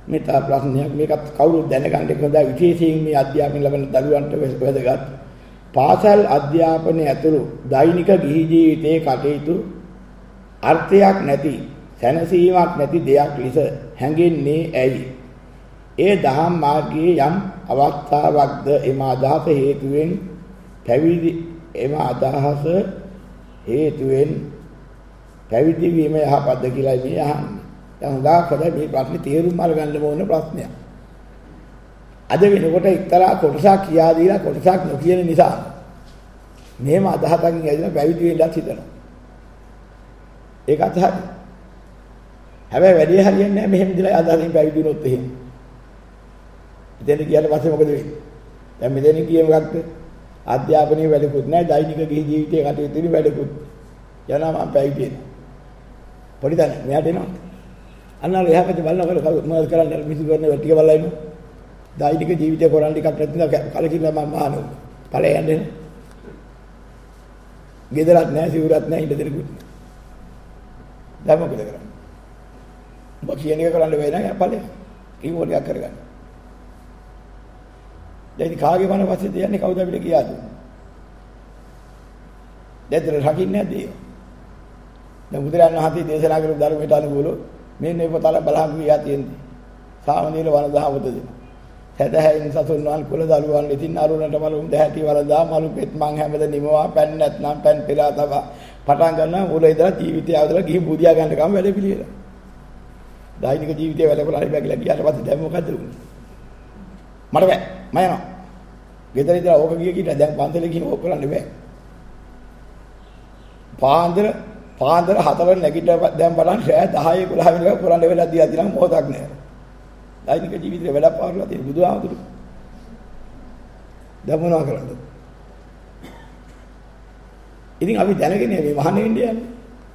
මේ තා ප්‍රශ්නයක් මේකත් කවුරුත් දැනගන්න එක හොඳයි විශේෂයෙන් මේ අධ්‍යාපන ලබන දරුවන්ට වැදගත්. පාසල් අධ්‍යාපනයේ ඇතුළු දෛනික ගිහි ජීවිතයේ කටයුතු අර්ථයක් නැති සැනසීමක් නැති දෙයක් ලෙස හැඟෙන්නේ ඇයි? ඒ දහම් මාර්ගයේ යම් අවස්ථාවක්ද එම අදහස හේතුවෙන් පැවිදි වීම යහපත්ද කියලා මේ අහන්නේ. දැන් උදා කොහොමද මේ ප්‍රශ්නේ තේරුම් අරගන්න ඕන ප්‍රශ්නයක්. අද වෙනකොට එක්තරා කොටසක් කියා දීලා කොටසක් නොකියන නිසා මේම අදහසකින් ඇවිල්ලා පැවිදි වෙන්නත් හිතනවා. ඒකත් හරි. හැබැයි වැඩි හරියන්නේ නැහැ මෙහෙම දිලා අදහසින් පැවිදි වුණොත් එහෙම. ඉතින් කියන පස්සේ මොකද වෙන්නේ? දැන් මෙතන කියේ මොකක්ද? අධ්‍යාපනයේ වැඩකුත් නැහැ, දෛනික ගිහි ජීවිතයේ කටයුතු වලින් වැඩකුත්. යනවා මම පැවිදි වෙනවා. පොඩි දන්නේ මෙයාට එනවා. අන්නාල එහා පැත්තේ බලනකොට මොනවද කරන්නේ? මිසු කරන ටික බලලා ඉන්න. දෛනික ජීවිතේ කරන් ටිකක් නැතිනම් කලකිරීම මම අහනවා. ඵලය යන්නේ නැහැ. ගෙදරත් නැහැ, සිවුරත් නැහැ, ඉඳ දෙනකුත් නැහැ. දැන් මොකද කරන්නේ? ඔබ කියන එක කරන්න වෙයි නෑ ඵලය. කීවෝඩ් එකක් කරගන්න. දැන් කාගේ වන පස්සේ දෙන්නේ කවුද අපිට කියාද? දැන් රකින්නේ නැද්ද ඒක? දැන් බුදුරජාණන් වහන්සේ දේශනා කරපු ධර්මයට අනුකූලව මේ නේ පොතල බලහන් කියා තියෙන්නේ. සාමනීර වන දහවත දෙන. සදහැයින් සතුන්වන් කුල දරුවන් ඉතින් අරුණට මලුම් දැහැටි වලදා මලු පෙත් මං හැමද නිමවා පැන් නැත්නම් පැන් පෙරා තබා පටන් ගන්නවා මුල ඉඳලා ජීවිතය අවදලා ගිහින් බුදියා ගන්න කම වැඩ පිළිවෙල. දෛනික ජීවිතේ වැඩ කරලා බැගිලා ගියාට පස්සේ දැන් මොකද උනේ? මට බෑ. මම යනවා. ගෙදර ඉඳලා ඕක ගිය කීට දැන් පන්සලේ ගිහින් ඕක කරන්න බෑ. පාන්දර 4 නැගිටලා දැන් බලන්න රෑ 10 11 වෙනකම් කරන්න වෙලා දිලා තියෙනවා මොහොතක් නෑ. දෛනික ජීවිතේ වැඩ පාරලා තියෙන බුදුහාමුදුරු. දැන් මොනවා කරන්නද? ඉතින් අපි දැනගෙන මේ වහන ඉන්නේ යන්නේ.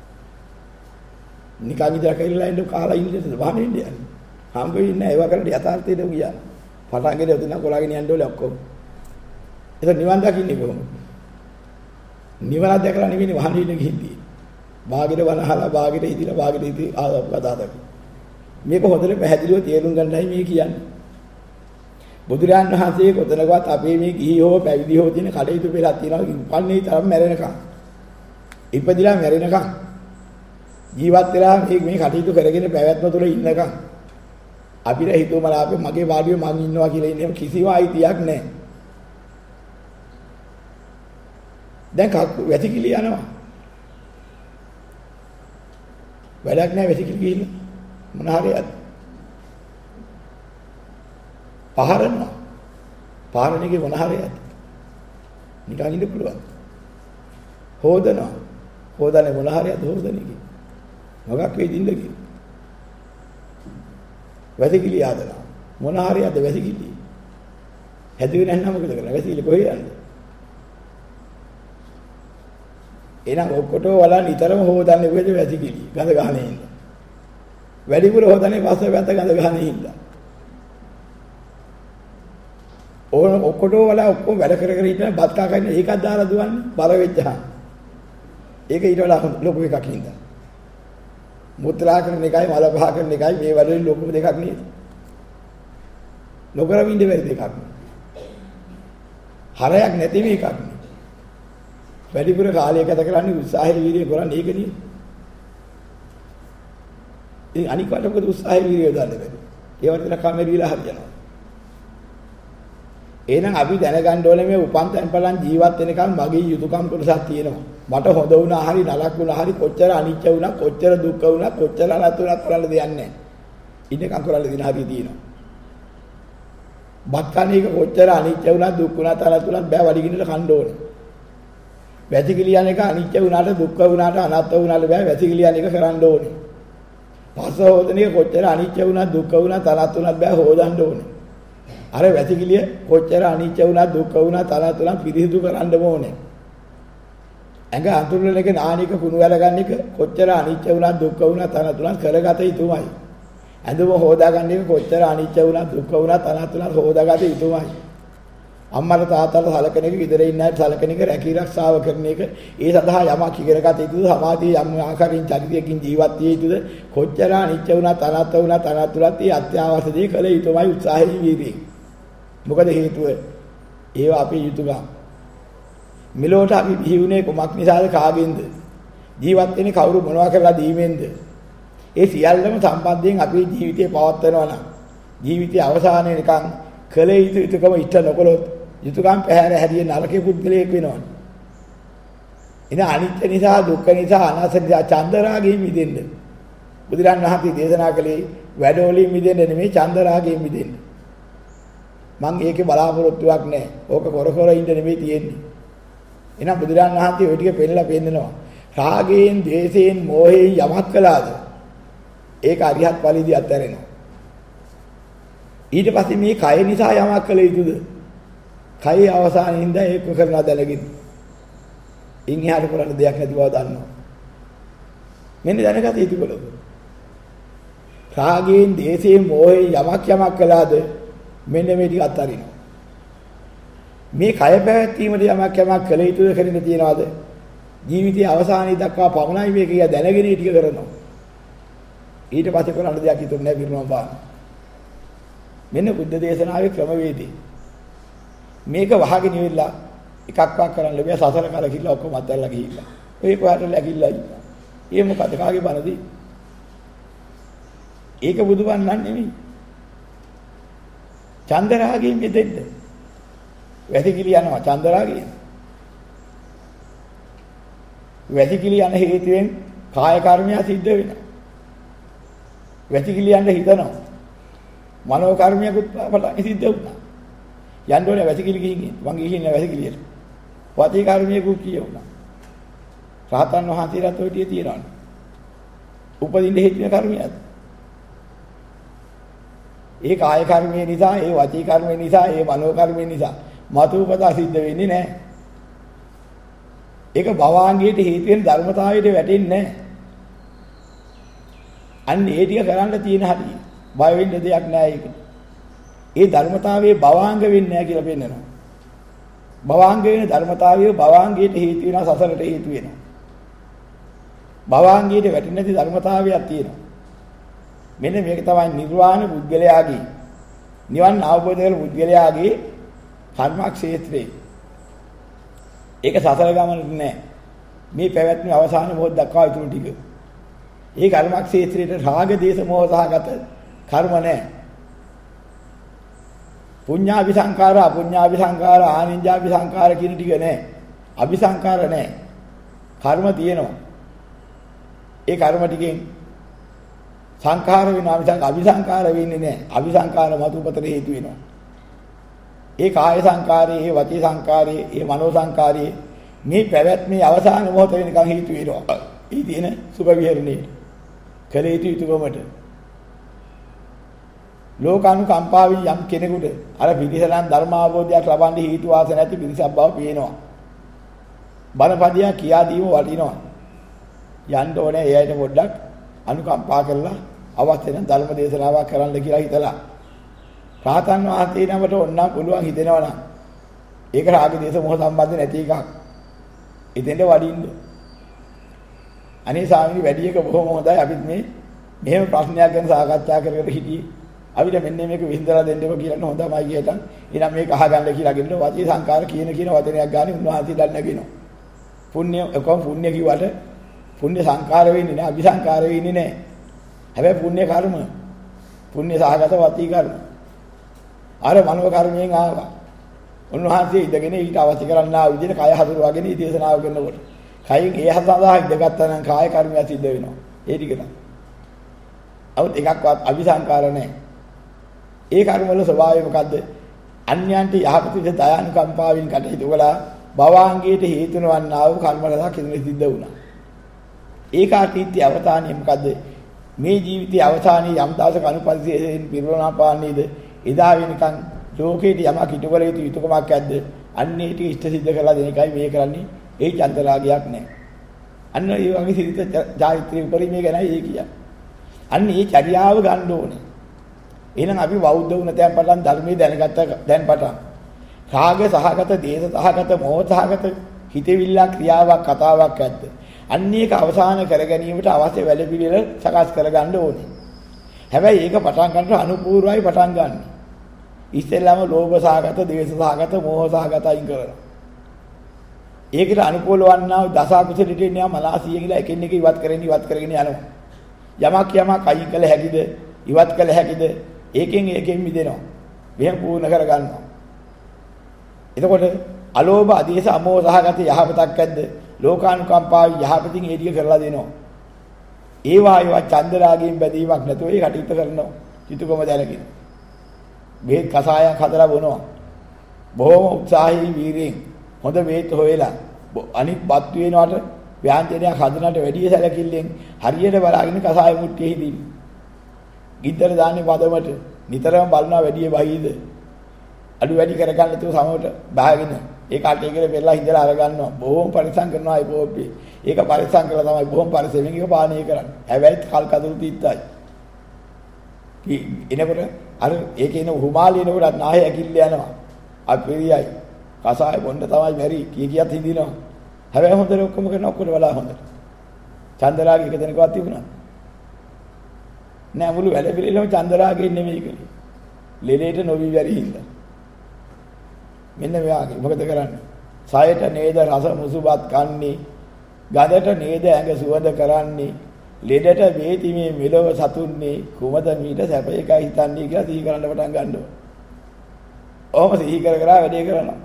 නිකන් ඉඳලා කියලා ඉන්න කාලා ඉන්නේ වහන ඉන්නේ යන්නේ. හම් වෙන්නේ නැහැ ඒවා කරලා යථාර්ථයට ගියා. පටන්ගෙන යදින කොලාගෙන යන්න ඕනේ ඔක්කොම. ඒක නිවන් දකින්නේ කොහොමද? නිවන දැකලා නෙවෙයි වහන ඉන්න ගිහින්දී. බාගෙට වනහලා බාගෙට ඉදිලා බාගෙට ඉදි කතා දකි. මේක හොඳට පැහැදිලිව තේරුම් ගන්නයි මේ කියන්නේ. බුදුරජාණන් වහන්සේ කොතනකවත් අපේ මේ ගිහි හෝ පැවිදි හෝ තියෙන කඩේතු වෙලා තියෙනවා උපන්නේ තරම් මැරෙනකම්. ඉපදිලා මැරෙනකම් ජීවත් වෙලා මේ කටයුතු කරගෙන පැවැත්ම තුළ ඉන්නකම් අපිට හිතුවමලා අපි මගේ වාඩිව මං ඉන්නවා කියලා ඉන්නේ කිසිම අයිතියක් නැහැ. දැන් වැසිකිලි යනවා. වැඩක් නැහැ වැසිකිලි ගිහින් මොන හරියද? පහරනවා. පාරණිකේ මොන හරියද? නිකන් ඉන්න පුළුවන්. හොදනවා. හොදන්නේ මොන හරියද හොදන්නේ? මොකක් වෙයිද ඉඳගින්? වැසිකිලි ආදලා. මොන හරියද වැසිකිලි? හැදුවේ නැත්නම් මොකද කරන්නේ? වැසිකිලි කොහේ යන්නේ? එහෙනම් ඔක්කොටෝ වලා නිතරම හොදන්නේ කොහෙද වැසිකිලි? ගඳ ගහනේ ඉන්න. වැඩිපුර හොදන්නේ පස්සේ වැත ගඳ ගහනේ ඉන්න. ඕන ඔක්කොටෝ වලා ඔක්කොම වැඩ කර කර ඉන්න බත් කා කන්නේ ඒකක් දාලා දුවන්නේ බර වෙච්චහම. ඒක ඊට වඩා ලොකු එකක් හින්දා. මුත්‍රා කරන එකයි මල පහ කරන එකයි මේ වැඩේ ලොකු දෙකක් නේද? නොකරම ඉන්න බැරි දෙකක්. හරයක් නැති මේකක්. වැඩිපුර කාලය ගත කරන්නේ උත්සාහය වීර්යය කරන්නේ ඒක නේ. ඒ අනික වට මොකද උත්සාහය වීර්යය දාන්න බැරි. ඒ වගේ කැමරිලා හරියනවා. එහෙනම් අපි දැනගන්න ඕනේ මේ උපන් තැන්පලන් ජීවත් වෙනකම් මගේ යුතුයකම් කොටසක් තියෙනවා. මට හොඳ වුණා හරි නරක වුණා හරි කොච්චර අනිච්ච වුණා කොච්චර දුක් වුණා කොච්චර අනත් වුණා කරන්න දෙයක් නැහැ. ඉන්නකම් කරන්න දෙන හරිය තියෙනවා. බත් කන එක කොච්චර අනිච්ච වුණා දුක් වුණා තරත් වුණා බෑ වඩිගින්නට කන්න ඕනේ. වැසිකිලියන එක අනිච්ච වුණාට දුක් වුණාට අනත් වුණාට බෑ වැසිකිලියන එක කරන්න ඕනේ. පස්ස හොදන එක කොච්චර අනිච්ච වුණා දුක් වුණා තරත් වුණාට බෑ හොදන්න ඕනේ. අර වැසිකිලිය කොච්චර අනිච්ච වුණා දුක් වුණා තරත් වුණා පිරිසිදු කරන්න ඕනේ. ඇඟ අඳුරන එක නානික කුණු වල ගන්න එක කොච්චර අනිච්ච වුණා දුක් වුණා තරත් වුණා කරගත යුතුමයි. ඇඳුම හොදා ගන්න එක කොච්චර අනිච්ච වුණා දුක් වුණා තරත් වුණා හොදාගත යුතුමයි. අම්මලා තාත්තලා සලකන එක, ගෙදර ඉන්න අය සලකන එක, රැකී ආරක්ෂාව කරන එක, ඒ සඳහා යමක් ඉගෙන ගත යුතුද, සමාධිය යම් ආකාරයෙන් චරිතයකින් ජීවත් විය යුතුද, කොච්චර අනිත්‍ය වුණත් අනාත්ම වුණත් අනාත්මලත් ඒ අත්‍යවශ්‍ය දේ කළ යුතුමයි උත්සාහයෙන් වීර්යයෙන්. මොකද හේතුව ඒවා අපේ යුතුයකම්. මෙලොවට අපි බිහිුනේ කොමක් නිසාද, කාගෙන්ද? ජීවත් වෙන්නේ කවුරු මොනවා කරලා දීමෙන්ද? ඒ සියල්ලම සම්බන්ධයෙන් අපේ ජීවිතේ පවත්වනවා නම් ජීවිතයේ අවසානයේ නිකන් කළ යුතු යුතුයකම ඉෂ්ට නොකළොත් යුතුයකම් පැහැර හැදියේ නරකේ පුද්ගලයෙක් වෙනවනේ. එන අනිත්‍ය නිසා, දුක්ඛ නිසා, අනාත්ම නිසා චන්දරාගයෙන් මිදෙන්න. බුදුරන් වහන්සේ දේශනා කළේ වැඩවලින් මිදෙන්න නෙමෙයි, චන්දරාගයෙන් මිදෙන්න. මං ඒකේ බලාපොරොත්තුවක් නැහැ. ඕක කර ඉන්න නෙමෙයි තියෙන්නේ. එහෙනම් බුදුරන් වහන්සේ ওই ටික පෙන්නනවා. රාගයෙන්, ද්වේෂයෙන්, මෝහයෙන් යමක් කළාද ඒක අරිහත් ඵලෙදී අත්හැරෙනවා. ඊට පස්සේ මේ කය නිසා යමක් කළ යුතුද? කයේ අවසානයේ ඉඳලා ඒක කරනවා දැනගෙන. ඉන් එහාට කරන්න දෙයක් නැති බව දන්නවා. මෙන්න දැනගත යුතු කොළොම. රාගයෙන්, දේශයෙන්, මෝහයෙන් යමක් කළාද මෙන්න මේ ටික අත්හරිනවා. මේ කය පැවැත්වීමට යමක් කළ යුතුද කරගෙන තියනවාද? ජීවිතයේ අවසානයේ දක්වා පමණයි මේක කිය දැනගෙන ටික කරනවා. ඊට පස්සේ කරන්න දෙයක් හිතුන්නේ නැහැ පිරුණම් බාන. මෙන්න බුද්ධ දේශනාවේ ක්‍රමවේදී. මේක වහගෙන ඉවිල්ලා එකක්වත් කරන්න ලැබිය සසර කරකිලා ඔක්කොම අත්හැරලා ගිහිල්ලා. ඔය කොහාට läගිලා ඉන්නවා. ඒ මොකද කාගේ බනදී? ඒක බුදුබන් නම් නෙමෙයි. චන්දරාගයෙන් මෙදෙන්න. වැසිකිලි යනවා චන්දරාගයෙන්. වැසිකිලි යන හේතුවෙන් කාය කර්මය සිද්ධ වෙනවා. වැසිකිලි යන්න හිතනවා. මනෝ කර්මයකුත් පටන් සිද්ධ වුණා. යන්න ඕනේ වැසිකිලි ගිහින් මං ගිහින් වැසිකිලියට. වාචික කර්මයකුත් කියුණා. රහතන් වහන්සේලාත් ඔය ටික තියනවා. උපදින්න හේතු වෙන කර්මයක්. ඒ කාය කර්මය නිසා, ඒ වාචික කර්මය නිසා, ඒ මනෝ කර්මය නිසා මතු උපදා සිද්ධ වෙන්නේ නැහැ. ඒක භවාංගයට හේතු වෙන ධර්මතාවයට වැටෙන්නේ නැහැ. අන්න ඒ ටික කරන්න තියෙන හැටි බය වෙන්න දෙයක් නැහැ ඒක. ඒ ධර්මතාවයේ භවාංග වෙන්නේ නැහැ කියලා පෙන්නනවා. භවාංග වෙන ධර්මතාවයේ භවාංගයට හේතු වෙනවා, සසරට හේතු වෙනවා. භවාංගයට වැටෙන්නේ නැති ධර්මතාවයක් තියෙනවා. මෙන්න මේක තමයි නිර්වාණ පුද්ගලයාගේ, නිවන් අවබෝධ කරගන්න පුද්ගලයාගේ කර්මක්ෂේත්‍රේ. ඒක සසර ගමනට නෑ. මේ පැවැත්ම අවසාන මොහොත දක්වා ඉතුරු ටික. ඒ කර්මක්ෂේත්‍රයට රාග දේශ මොහ සහගත කර්ම නෑ. පුඤ්ඤාභි සංඛාර, අපුඤ්ඤාභි සංඛාර, ආනිඤ්ඤාභි සංඛාර කියන ටික නෑ. අபிසංඛාර නෑ. කර්ම තියෙනවා. ඒ කර්ම ටිකෙන් සංඛාර වෙනවා මිසක් අபிසංඛාර වෙන්නේ නැහැ. අபிසංඛාර මතුපතට හේතු වෙනවා. ඒ කාය සංඛාරයේ, ඒ වචී සංඛාරයේ, ඒ මනෝ සංඛාරයේ මේ පැවැත්මේ අවසාන මොහොත වෙනකන් හේතු වෙනවා. ඊ දින සුභ විහරණේ කළ යුතු යුතුකමට ලෝකානුකම්පාවෙන් යම් කෙනෙකුට අර පිළිසලන් ධර්මාවබෝධයක් ලබන්න හේතු වාසන නැති පිළිසක් බව පේනවා. බණපදියා කියා දීම වටිනවා. යන්න ඕනේ එයාට පොඩ්ඩක් අනුකම්පා කරලා අවශ්‍ය නම් ධර්ම දේශනාවක් කරන්න කියලා හිතලා රාතන් වහන්සේ නමට ඕනනම් පුළුවන් හිතෙනවා නම් ඒක රාග දේශ මොහ සම්බන්ධ නැති එකක්. ඉතින්ද වඩින්න. අනේ ස්වාමීනි වැඩි එක බොහොම හොඳයි. අපිත් මේ මෙහෙම ප්‍රශ්නයක් ගැන සාකච්ඡා කරගෙන හිටියේ. අපිට මෙන්න මේක විසඳලා දෙන්නකො කියලා හොඳමයි කියතන්. ඊනම් මේක අහගන්න කියලා ගෙන්න වාචී සංකාර කියන වචනයක් ගානේ උන්වහන්සේ දන්න කියනවා. පුණ්‍ය කොහොම පුණ්‍ය කිව්වට පුණ්‍ය සංකාර වෙන්නේ නැහැ, අபிසංකාර වෙන්නේ නැහැ. හැබැයි පුණ්‍ය කර්ම, පුණ්‍ය සහගත වචී කර්ම. අර මනෝ කර්මයෙන් ආවා. උන්වහන්සේ ඉඳගෙන ඊට අවශ්‍ය කරන්නා විදිහට කය හසුරුවාගෙන දේශනාව කරනකොට කයින් ඒ හසඳා ඉඳගත්තා නම් කාය කර්මය සිද්ධ වෙනවා. ඒ ටික තමයි. අවුත් එකක්වත් අபிසංකාර නැහැ. ඒ කර්ම වල ස්වභාවය මොකද්ද? අන්‍යයන්ට යහපත විදිහට දයානුකම්පාවෙන් කටයුතු කළා භවාංගයට හේතු නොවන්නා වූ කර්ම රසක් ඉදිරියේ සිද්ධ වුණා. ඒකාතීත්‍ය අවතානිය මොකද්ද? මේ ජීවිතයේ අවසානයේ යම් දවසක අනුපරිසයෙන් පිරුණා පාන්නේද එදා වෙනකන් ලෝකේට යමක් ඉටු කළ යුතු යුතුයකමක් ඇද්ද? අන්නේ ටික ඉෂ්ට සිද්ධ කරලා දෙන එකයි මේ කරන්නේ. ඒ චන්දරාගයක් නැහැ. අන්න ඒ වගේ සිරිත චාරිත්‍රයේ උපරිමයේ ගැනයි ඒ කියන්නේ. අන්න ඒ චර්යාව ගන්න ඕනේ. එහෙනම් අපි බෞද්ධ වුණ තැන් පටන් ධර්මයේ දැනගත්ත දැන් පටන් රාග සහගත, දේශ සහගත, මෝහ සහගත හිතවිල්ල ක්‍රියාවක් කතාවක් ඇද්ද? අන්න ඒක අවසාන කර ගැනීමට අවශ්‍ය වැඩපිළිවෙල සකස් කරගන්න ඕනේ. හැබැයි ඒක පටන් ගන්නට අනුපූර්වයි පටන් ගන්න. ඉස්සෙල්ලාම ලෝභ සහගත, දේශ සහගත, මෝහ සහගතයින් කරනවා. ඒකට අනුකූල වන්නා දස අකුසලෙට එනවා මනසිය කියලා එකින් එක ඉවත් කරගෙන යනවා. යමක් අයින් කළ හැකිද? ඉවත් කළ හැකිද? ඒකෙන් මිදෙනවා. මෙහෙම පූර්ණ කරගන්නවා. එතකොට අලෝභ, අදේශ, අමෝහ සහගත යහපතක් ඇද්ද? ලෝකානුකම්පාව යහපතින් ඒ ටික කරලා දෙනවා. ඒවා චන්දරාගයෙන් බැඳීමක් නැතුව ඒ කටයුතු කරනවා. චිතුකම දැනගෙන. මේ කසායක් හදලා බොනවා. බොහොම උත්සාහයෙන් වීරියෙන් හොඳ වේත් හොයලා අනිත් බත් වෙනවට ව්‍යංජනයක් හදනට වැඩි සැලකිල්ලෙන් හරියට බලාගෙන කසාය මුට්ටියේ හිදින්න. ගිද්දර දාන්නේ පදමට නිතරම බලනවා වැඩි බහීද අඩු වැඩි කරගන්න තු සමවට බහගෙන ඒ කාටේ කියලා පෙරලා හිඳලා අර ගන්නවා. බොහොම පරිස්සම් කරනවා ඒ පොප්පේ. ඒක පරිස්සම් කරලා තමයි බොහොම පරිස්සමෙන් ඒක පානය කරන්නේ. හැබැයි කල් කඳුළු තීත්තයි. එනකොට අර ඒකේ එන හුමාලිනකොට නාහය ඇකිල්ල යනවා. අපිරියයි. කසාය බොන්න තමයි මෙරි කීකියත් හිඳිනවා. හැබැයි හොඳට ඔක්කොම කරන ඔක්කොට වඩා හොඳට. චන්දරාගේ එක දෙනකවත් තිබුණා. නෑ මුළු වැඩ පිළිලම චන්දරාගේ නෙමෙයි කලේ. ලෙලේට නොවි වැඩි හින්දා. මෙන්න මෙයාගේ මොකද කරන්නේ? සායට නේද රස මුසුබත් කන්නේ, ගඳට නේද ඇඟ සුවඳ කරන්නේ, ලෙඩට වේති මේ මෙලොව සතුන්නේ, කුමද මීට සැප එකයි හිතන්නේ කියලා සිහි කරන්න පටන් ගන්නවා. ඔහොම සිහි කර වැඩේ කරනවා.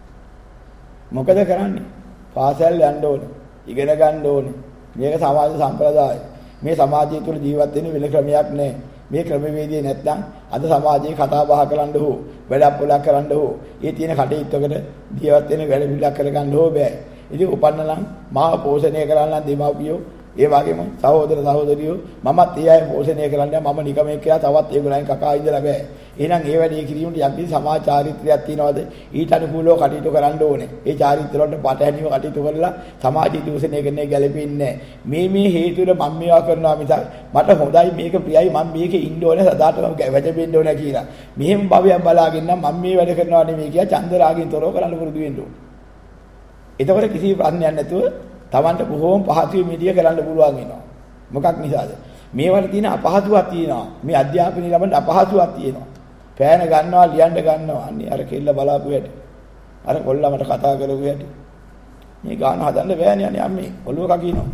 මොකද කරන්නේ? පාසල් යන්න ඕනේ, ඉගෙන ගන්න ඕනේ. මේක සමාජ සම්ප්‍රදාය. මේ සමාජය තුළ ජීවත් වෙන්න වෙන ක්‍රමයක් නැහැ. මේ ක්‍රමවේදය නැත්නම් අද සමාජයේ කතා බහ කරන්න හෝ වැඩක් පොලක් කරන්න හෝ ඒ තියෙන කටයුත්තකට ජීවත් වෙන වැඩ පිළිලක් කරගන්න හෝ බෑ. ඉතින් උපන්න නම් මාව පෝෂණය කරන්න දෙමාපියෝ ඒ වගේම සහෝදර සහෝදරියෝ මමත් ඒ අය පෝෂණය කරන්න මම නිකමෙක් කියලා තවත් ඒගොල්ලන් කකා ඉඳලා බෑ. එහෙනම් ඒ වැඩේ කිරීමට යම් කිසි සමාජ චාරිත්‍රයක් තියනවාද? ඊට අනුකූලව කටයුතු කරන්න ඕනේ. ඒ චාරිත්‍ර වලට පටහැනිව කටයුතු කරලා සමාජය දූෂණය කරන්නේ ගැලපෙන්නේ නැහැ. මේ හේතුවල මම මේවා කරනවා මිසක් මට හොඳයි මේක ප්‍රියයි මම මේකේ ඉන්න ඕනේ සදාටම වැජෙන්න ඕනේ කියලා. මෙහෙම භවයක් බලාගෙන නම් මම මේ වැඩ කරනවා නෙමෙයි කියලා චන්දරාගෙන් තොරව කරන්න පුරුදු වෙන්න ඕනේ. එතකොට කිසි ප්‍රශ්නයක් නැතුව Tamanට බොහෝම පහසුවෙන් මෙදිය කරන්න පුළුවන් වෙනවා. මොකක් නිසාද? මේවට තියෙන අපහසුතාවක් තියෙනවා. මේ අධ්‍යාපනයේ ලබන අපහසුතාවක් තියෙනවා. පෑන ගන්නවා, ලියන්න ගන්නවා. අන්නේ අර කෙල්ල බලාපු හැටි. අර කොල්ලා මට කතා කරපු හැටි. මේ ගාන හදන්න බෑනේ අනේ අම්මේ. ඔළුව කකිනවා.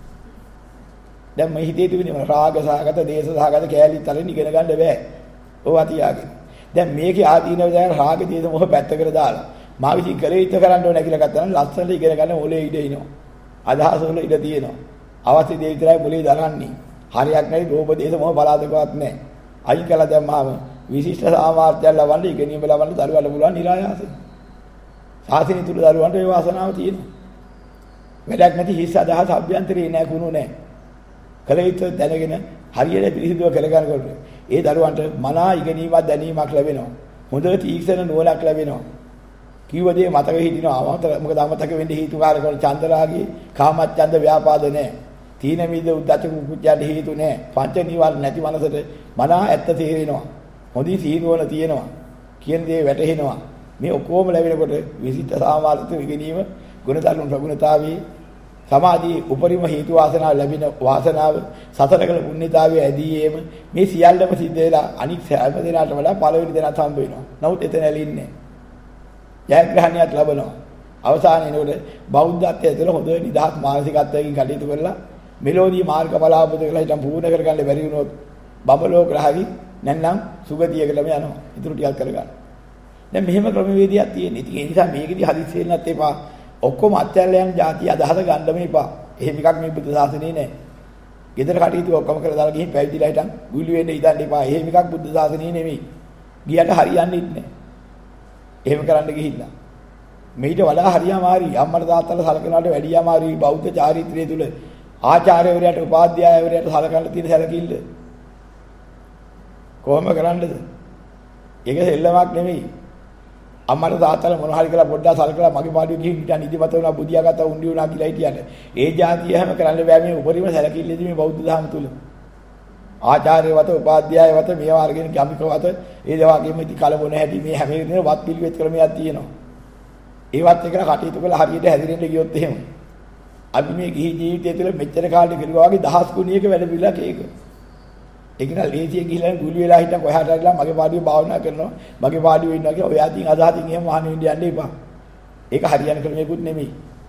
දැන් මේ හිතේ තිබෙන රාග සහගත, දේශ සහගත කෑලි තරෙන් ඉගෙන ගන්න බෑ. ඕවා තියාගෙන. දැන් මේකේ ආදීනව දැන් රාග දේශ මොහ පැත්තකට දාලා මා විසින් කරේ ඉත කරන්න ඕනේ කියලා ගත්තා නම් ලස්සනට ඉගෙන ගන්න ඕලේ ඉඩ ඉනවා. අදහස වල ඉඩ තියෙනවා. අවශ්‍ය දේ විතරයි මොලේ දරන්නේ. හරියක් නැති රූප දේශ මොහ බලාදකවත් නැහැ. අයින් කළා දැම්මාම විශිෂ්ට සාමර්ථ්‍ය ලබන්න ඉගෙනීම ලබන්න දරුවන්ට පුළුවන් නිරායාසයෙන්. සාසනික තුල දරුවන්ට ඒ වාසනාව තියෙනවා. වැඩක් නැති හිස් අදහස් අභ්‍යන්තරේ නැහැ කුණු නැහැ. කලිත දැනගෙන හරියට පිළිසිදුව කරගන්නකොට ඒ දරුවන්ට මනා ඉගෙනීමක් දැනීමක් ලැබෙනවා. හොඳ තීක්ෂණ නුවණක් ලැබෙනවා. කිව්ව දේ මතක හිටිනවා. මොකද අමතක වෙන්නේ හේතු කාරකවල චන්දරාගේ කාමච්ඡන්ද ව්‍යාපාද නැහැ. තීන මිද උද්දච්ච කුච්චයට හේතු නැහැ. පංච නිවර්ණ නැති මනසට මනා ඇත්ත තේරෙනවා. හොඳී සීනුවල තියෙනවා. කියන දේ වැටහෙනවා. මේ ඔක්කොම ලැබෙනකොට විසිත සාමාර්ථ විගණීම ගුණධර්ම ප්‍රගුණතාවේ සමාධියේ උපරිම හේතු වාසනාව ලැබෙන වාසනාව සතර කළ පුණ්‍යතාවයේ ඇදීීම මේ සියල්ලම සිද්ධ වෙලා අනික් සෑම දිනකට වඩා පළවෙනි දිනත් හම්බ වෙනවා. නමුත් එතන ඇලින්නේ ජයග්‍රහණයක් ලැබෙනවා. අවසානයේ නේද බෞද්ධත්වයේ ඇතුළ හොඳ නිදහස් මානසිකත්වයකින් කටයුතු කරලා මෙලෝඩී මාර්ගඵල ආපද කියලා හිතන් පුහුණු කරගන්න බැරි වුණොත් බබලෝක රහවි නැත්නම් සුගතියකටම යනවා. ඉතුරු ටිකක් කරගන්න. දැන් මෙහෙම ක්‍රමවේදයක් තියෙන. ඉතින් ඒ නිසා මේකෙදි හදිස්සි වෙන්නත් එපා. ඔක්කොම අත්‍යල්ල යන જાති අදහස ගන්නම එපා. එහෙම එකක් මේ බුද්ධ ශාසනයේ නැහැ. ගෙදර කටයුතු ඔක්කොම කරලා දාලා ගිහින් පැවිදිලා හිටන් ගුලි වෙන්න ඉඳන් එපා. එහෙම එකක් බුද්ධ ශාසනයේ නෙමෙයි. ගියට හරියන්නේ නැහැ. එහෙම කරන්න ගිහිල්ලා. මේිට වඩා හරියමාරි අම්මලා තාත්තලා සලකනවාට වැඩිය අමාරුයි බෞද්ධ චාරිත්‍රය තුල ආචාර්යවරයාට උපාධ්‍යායවරයාට සලකන්න තියෙන සැලකිල්ල. කොහොම කරන්නද? ඒක සෙල්ලමක් නෙමෙයි. අම්මලා තාත්තලා මොන හරි කියලා පොඩ්ඩක් සලකලා මගේ පාඩුවේ ගිහින් හිටන් ඉදිමත වුණා බුදියා ගත්තා උන්ඩි වුණා කියලා හිටියද ඒ જાතිය හැම කරන්න බෑ මේ උපරිම සැලකිල්ලේදී මේ බෞද්ධ ධර්ම තුල. ආචාර්යවත උපාධ්‍යායවත මේවා අරගෙන ගමිකවත ඒ දවාගේම ඉති කලබොන හැටි මේ හැම වෙලේම වත් පිළිවෙත් ක්‍රමයක් තියෙනවා. ඒවත් එක්ක කටයුතු කළ හරියට හැදිරෙන්න ගියොත් එහෙම අපි මේ ගිහි ජීවිතය තුළ මෙච්චර කාලෙ කිරුවා වගේ දහස් ගුණයක වැඩ පිළිලක් ඒක. ඒක නා ලේසියෙන් ගිහිල්ලා ගුළු වෙලා හිටන් කොහාට හරිලා මගේ පාඩුවේ භාවනා කරනවා මගේ පාඩුවේ ඉන්නවා කියලා ඔය අදින් අදහසින් එහෙම වහන වෙන්න යන්න එපා. ඒක හරියන ක්‍රමයක්වත් නෙමෙයි.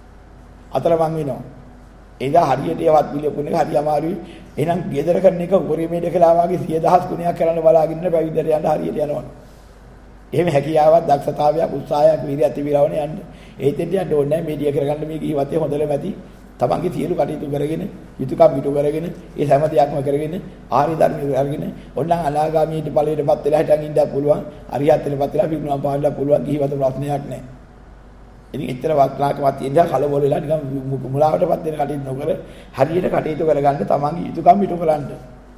අතරමං වෙනවා. එදා හරියට ඒවත් පිළිපුණ එක හරි අමාරුයි. එහෙනම් ගෙදර කරන එක උපරිමයට කළා වගේ 100,000 ගුණයක් කරන්න බලාගෙන ඉන්න පැවිද්දට යන්න හරියට යනවා. එහෙම හැකියාවක් දක්ෂතාවයක් උත්සාහයක් වීර්යය තිබිරවන යන්න. ඒතෙන්ට යන්න ඕනේ නැහැ මේ දිය කරගන්න මේ ගිහිවතේ හොඳලම ඇති. තමන්ගේ සියලු කටයුතු කරගෙන යුතුයකම් පිටු කරගෙන ඒ හැම දෙයක්ම කරගෙන ආරි ධර්මයේ අරගෙන ඔන්නම් අනාගාමීට ඵලයටපත් වෙලා හිටන් ඉන්න පුළුවන්. අරියත්වලපත් වෙලා පිරුණම් පාඩලා පුළුවන් ගිහිවත ප්‍රශ්නයක් නැහැ. ඉතින් එච්චර වක්ලාකමක් තියෙනවා කලබල වෙලා නිකන් මුලාවටපත් වෙන කටයුතු නොකර හරියට කටයුතු කරගන්න තමන්ගේ යුතුයකම් පිටු කරන්න.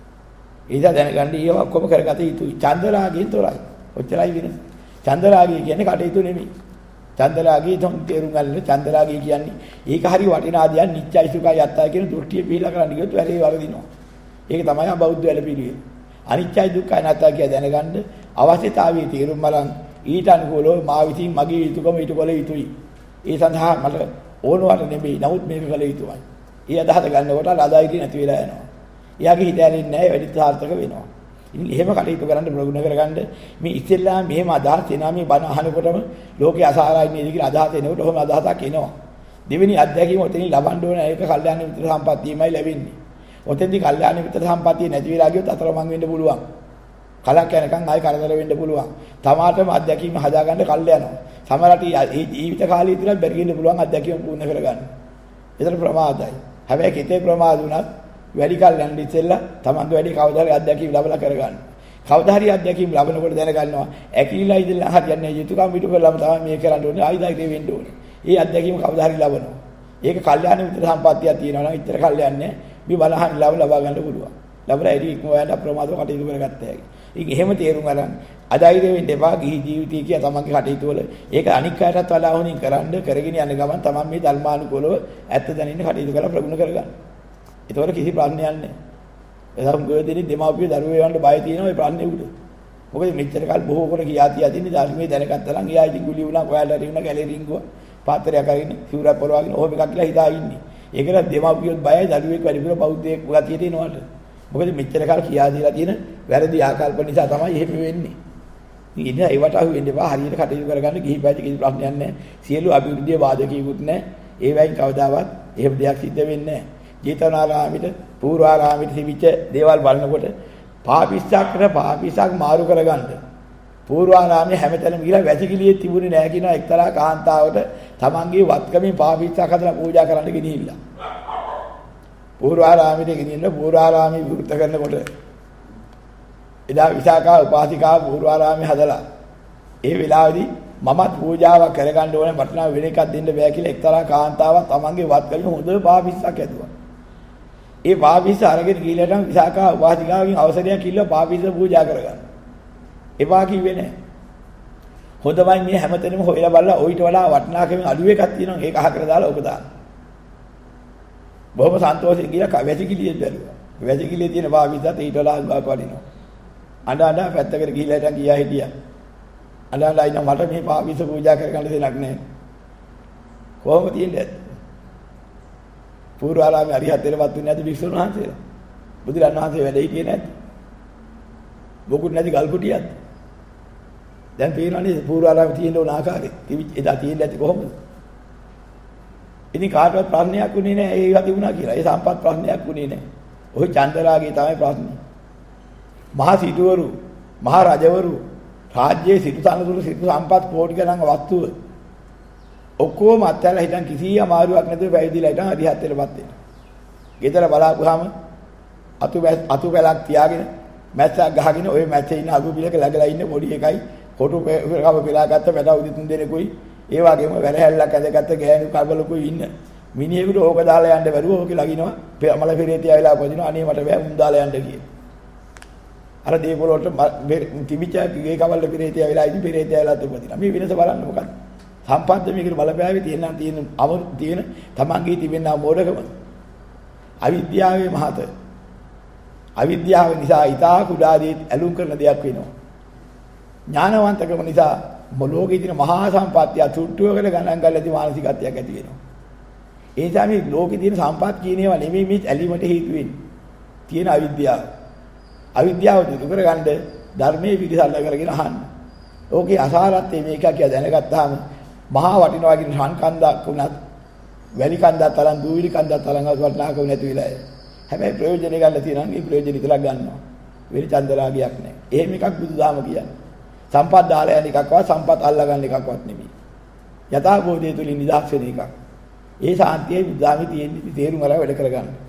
ඒක දැනගන්න ඊව ඔක්කොම කරගත යුතුයි. චන්දරාගයෙන් තොරයි. ඔච්චරයි වෙනස. චන්දරාගය කියන්නේ කටයුතු නෙමෙයි. චන්දරාගය තේරුම් ගන්න චන්දරාගය කියන්නේ ඒක හරි වටිනා දෙයක් නිච්චයි සුඛයි අත්තයි කියන දෘෂ්ටිය පිළිලා කරන්න ගියොත් වැඩේ වරදිනවා. ඒක තමයි බෞද්ධ වැඩ පිළිවෙල. අනිච්චයි දුක්ඛයි අනාත්තයි කිය දැනගන්න අවශ්‍යතාවයේ තේරුම් බලන් ඊට අනුකූලව මා විසින් මගේ යුතුයකම ඊට කළ යුතුයි. ඒ සඳහා මට ඕනවට නෙමෙයි නමුත් මේක කළ යුතුයි. ඒ අදහස ගන්නකොට අදායිටි නැති වෙලා යනවා. එයාගේ හිත ඇලෙන්නේ නැහැ වැඩි සාර්ථක වෙනවා. ඉතින් එහෙම කටයුතු කරන්න ප්‍රගුණ කරගන්න මේ ඉතිල්ලා මෙහෙම අදහස් එනවා මේ බණ අහනකොටම ලෝකේ අසාරයි නේද කියලා අදහස් එනකොට ඔහොම අදහසක් එනවා. දෙවෙනි අත්දැකීම ඔතනින් ලබන්න ඕන ඒක කල්යාණ මිත්‍ර සම්පත්තියමයි ලැබෙන්නේ. ඔතෙන්දී කල්යාණ මිත්‍ර සම්පත්තිය නැති වෙලා ගියොත් අතරමං වෙන්න පුළුවන්. කලක් යනකම් ආයෙ කරදර වෙන්න පුළුවන්. තමාටම අත්දැකීම හදාගන්න කල් යනවා. සමහරට මේ ජීවිත කාලය තුල බැරිගෙන පුළුවන් අත්දැකීම පූර්ණ කරගන්න. ඒතර ප්‍රමාදයි. හැබැයි කිතේ ප්‍රමාද වුණත් වැඩි කල් යන්න ඉස්සෙල්ලා තමන්ගේ වැඩි කවදා හරි අත්දැකීම් ලබලා කරගන්න. කවදා හරි අත්දැකීම් ලබනකොට දැනගන්නවා ඇකිලිලා ඉඳලා හරියන්නේ යුතුයකම් පිටු කරලාම තමයි මේ කරන්න ඕනේ. ආයිදායි වෙන්න ඕනේ. ඒ අත්දැකීම කවදා හරි ලබනවා. ඒක කල්යාණ මිත්‍ර සම්පත්තියක් තියෙනවා නම් ඉතර කල්යන්නේ මේ බලහන් ලබා ගන්න පුළුවන්. ලැබලා ඉරි ඉක්මවන්න අප්‍රමාදව කටයුතු කරගත්ත හැකි. ඉතින් එහෙම තේරුම් ගන්න අදායිද වෙන්න එපා ගිහි ජීවිතය කිය තමන්ගේ කටයුතු වල ඒක අනික් අයටත් වඩා හොනින් කරන්න කරගෙන යන ගමන් තමන් මේ ධර්මානුකූලව ඇත්ත දැනින්න කටයුතු කරලා ප්‍රගුණ කරගන්න. ඒතකොට කිසි ප්‍රශ්නයක් නැහැ. එතකොට ගොඩදෙනි දෙමාපිය දරුවෝ යවන්න බය තියෙනවා ඒ ප්‍රශ්නේ උඩ. මොකද මෙච්චර කාල බොහෝ කොට කියා තියදී ධර්මයේ දැනගත්තා නම් එයා ඉතින් ගුලි වුණා කොයාලට හරි වුණා කැලේ රින්ගුවා පාත්‍රයක් අරින්න සිවුරක් පොරවගෙන ඔහොම එකක් කියලා හිතා ඉන්නේ. ඒකට දෙමාපියොත් බයයි දරුවෙක් වැඩිපුර බෞද්ධයෙක් ගතියට එනවට. මොකද මෙච්චර කාල කියා දීලා තියෙන වැරදි ආකල්ප නිසා තමයි එහෙම වෙන්නේ. ඉතින් ඒවට අහු වෙන්න එපා හරියට කටයුතු කරගන්න ගිහි පැවිදි කිසි ප්‍රශ්නයක් නැහැ. සියලු අභිවෘද්ධිය බාධකීකුත් නැහැ. ඒ වයින් කවදාවත් එහෙම දෙයක් සිද්ධ වෙන්නේ නැහැ. ජේතවනාරාමිට පූර්වාරාමිට තිබිච්ච දේවල් බලනකොට පාපිස්සක් මාරු කරගන්න. පූර්වාරාමයේ හැමතැනම ගිහලා වැසිකිළියේ තිබුණේ නැහැ කියන එක්තරා කාන්තාවට තමන්ගේ වත්කමින් පාපිස්සක් හදලා පූජා කරන්න ගෙනිහිල්ලා. පූර්වාරාමයට ගෙනියන පූර්වාරාමයේ විවෘත කරනකොට එදා විසාකා උපාසිකා පූර්වාරාමයේ හදලා ඒ වෙලාවේදී මමත් පූජාවක් කරගන්න ඕනේ මට නම් වෙන එකක් දෙන්න බෑ කියලා එක්තරා කාන්තාවක් තමන්ගේ වත්කමින් හොඳ පාපිස්සක් ඇදුවා. ඒ පාපිස්ස අරගෙන ගිහලා විසාකා උපාසිකාවකින් අවසරයක් ඉල්ලුවා පාපිස්ස පූජා කරගන්න. එපා කිව්වේ නැහැ. හොඳමයි මේ හැමතැනම හොයලා බලලා ඔయిత වඩා වටිනාකමින් අඩු එකක් තියෙනවා ඒක අහකට දාලා ඔක දාන්න. බොහොම සන්තෝෂයෙන් ගිහලා වැසිකිළියෙන් බැලුවා. වැසිකිළියේ තියෙන පාපිස්සත් ඊට වඩා අගක් වටිනවා. අඬ පැත්තකට ගිහලා හිටන් ගියා හිටියා. අඬලා ඉන්න මට මේ පාපිස්ස පූජා කරගන්න දෙයක් නැහැ. කොහොමද තියෙන්නේ? පූර්වාරාමයේ අරිහත් වෙලවත් දුන්නේ නැති වික්ෂුන් වහන්සේලා. බුදුරණන් වහන්සේ වැඩ හිටියේ නැති. මොකුත් නැති ගල් කුටියක්. දැන් පේනවනේ පූර්වාරාමයේ තියෙන ඕන ආකාරය. එදා තියෙන්නේ නැති කොහොමද? ඉතින් කාටවත් ප්‍රශ්නයක් උනේ නැහැ ඒවා තිබුණා කියලා. ඒ සම්පත් ප්‍රශ්නයක් උනේ නැහැ. ওই චන්දරාගේ තමයි ප්‍රශ්නේ. මහා සිටුවරු, මහා රජවරු, රාජ්‍යයේ සිටු තනතුරු සිටු සම්පත් කෝටි ගණන් වස්තුව ඔක්කොම අත්හැරලා හිටන් කිසි අමාරුවක් නැතුව පැවිදිලා හිටන් අරිහත් වෙලපත් වෙනවා. ගෙදර බලාපුවාම අතු පැලක් තියාගෙන මැස්සක් ගහගෙන ওই මැස්සේ ඉන්න අගු පිළක läගලා ඉන්න පොඩි එකයි කොටු කව පිලා ගත්ත පැට උදි තුන් දෙනෙකුයි ඒ වගේම වැරහැල්ලක් ඇදගත්ත ගෑනු කබලකුයි ඉන්න මිනිහෙකුට ඕක දාලා යන්න බැරුව ඕකේ ලගිනවා මල පෙරේතිය වෙලා පදිනවා අනේ මට බෑ උන් දාලා යන්න කියේ. අර දේපොළ වලට තිබිච්ච ගේ කවල පෙරේතිය වෙලා ඉතින් පෙරේතිය වෙලා තුපදිනවා. මේ වෙනස බලන්න මොකක්ද? සම්පත්ත මේකට බලපෑවේ තියෙන තමන්ගේ තිබෙන මෝඩකම අවිද්‍යාවේ මහත අවිද්‍යාව නිසා ඊතා කුඩාදී ඇලුම් කරන දෙයක් වෙනවා. ඥානවන්තකම නිසා ලෝකයේ තියෙන මහා සම්පත්තිය තුට්ටුවකට ගණන් ගන්නදී මානසිකත්වයක් ඇති වෙනවා. ඒ නිසා මේ ලෝකයේ තියෙන සම්පත් කියන ඒවා නෙමෙයි මේ ඇලීමට හේතු වෙන්නේ. තියෙන අවිද්‍යාව. අවිද්‍යාව දුරු කරගන්න ධර්මයේ පිළිසල්ල කරගෙන අහන්න. ඕකේ අසාරත්වය මේක කියලා දැනගත්තාම මහා වටිනවා කියන සංකන්දක් වුණත් වැලි කන්දක් තරම් දූවිලි කන්දක් තරම් වටිනාකම නැති වෙලා යයි. හැබැයි ප්‍රයෝජනෙ ගන්න තියෙනවා නම් ඒ ප්‍රයෝජනෙ විතරක් ගන්නවා. වෙන චන්දරාගයක් නැහැ. එහෙම එකක් බුදුදාම කියන්නේ. සම්පත් දාලා යන එකක්වත් සම්පත් අල්ලා ගන්න එකක්වත් නෙමෙයි. යථාභෝධය තුලින් නිදහස් වෙන එකක්. ඒ සාන්තියේ බුදුදාමේ තියෙන තේරුම අරන් වැඩ කරගන්න.